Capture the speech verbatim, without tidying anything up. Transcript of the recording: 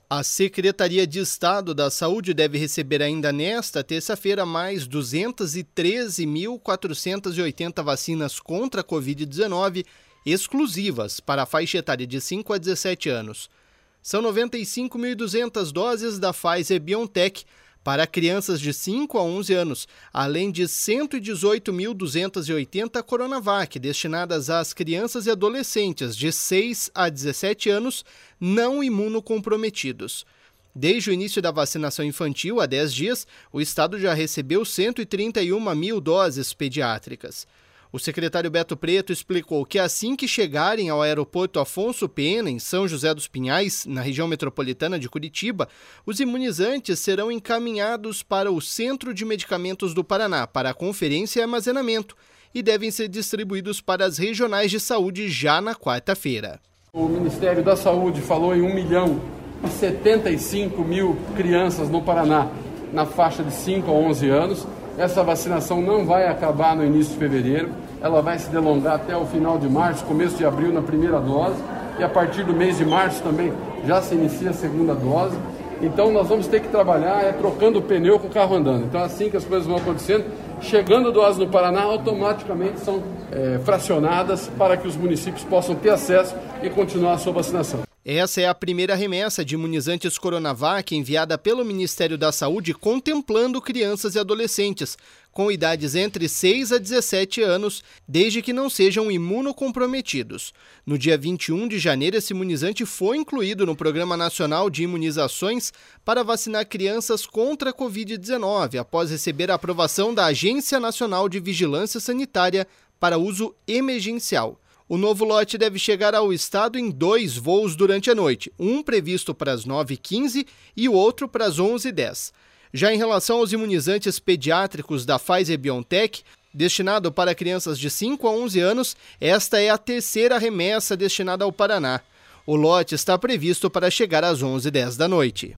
A Secretaria de Estado da Saúde deve receber ainda nesta terça-feira mais duzentas e treze mil quatrocentas e oitenta vacinas contra a covid dezenove exclusivas para a faixa etária de cinco a dezessete anos. São noventa e cinco mil e duzentas doses da Pfizer-BioNTech para crianças de cinco a onze anos, além de cento e dezoito mil duzentas e oitenta Coronavac destinadas às crianças e adolescentes de seis a dezessete anos não imunocomprometidos. Desde o início da vacinação infantil, há dez dias, o estado já recebeu cento e trinta e uma mil doses pediátricas. O secretário Beto Preto explicou que assim que chegarem ao aeroporto Afonso Pena, em São José dos Pinhais, na região metropolitana de Curitiba, os imunizantes serão encaminhados para o Centro de Medicamentos do Paraná para conferência e armazenamento e devem ser distribuídos para as regionais de saúde já na quarta-feira. O Ministério da Saúde falou em um milhão e setenta e cinco mil crianças no Paraná na faixa de cinco a onze anos. Essa vacinação não vai acabar no início de fevereiro, ela vai se delongar até o final de março, começo de abril na primeira dose, e a partir do mês de março também já se inicia a segunda dose. Então nós vamos ter que trabalhar é, trocando o pneu com o carro andando. Então assim que as coisas vão acontecendo, chegando doses no Paraná, automaticamente são é, fracionadas para que os municípios possam ter acesso e continuar a sua vacinação. Essa é a primeira remessa de imunizantes Coronavac enviada pelo Ministério da Saúde contemplando crianças e adolescentes com idades entre seis a dezessete anos, desde que não sejam imunocomprometidos. No dia vinte e um de janeiro, esse imunizante foi incluído no Programa Nacional de Imunizações para vacinar crianças contra a covid dezenove, após receber a aprovação da Agência Nacional de Vigilância Sanitária para uso emergencial. O novo lote deve chegar ao estado em dois voos durante a noite, um previsto para as nove e quinze e o outro para as onze e dez. Já em relação aos imunizantes pediátricos da Pfizer-BioNTech, destinado para crianças de cinco a onze anos, esta é a terceira remessa destinada ao Paraná. O lote está previsto para chegar às onze e dez da noite.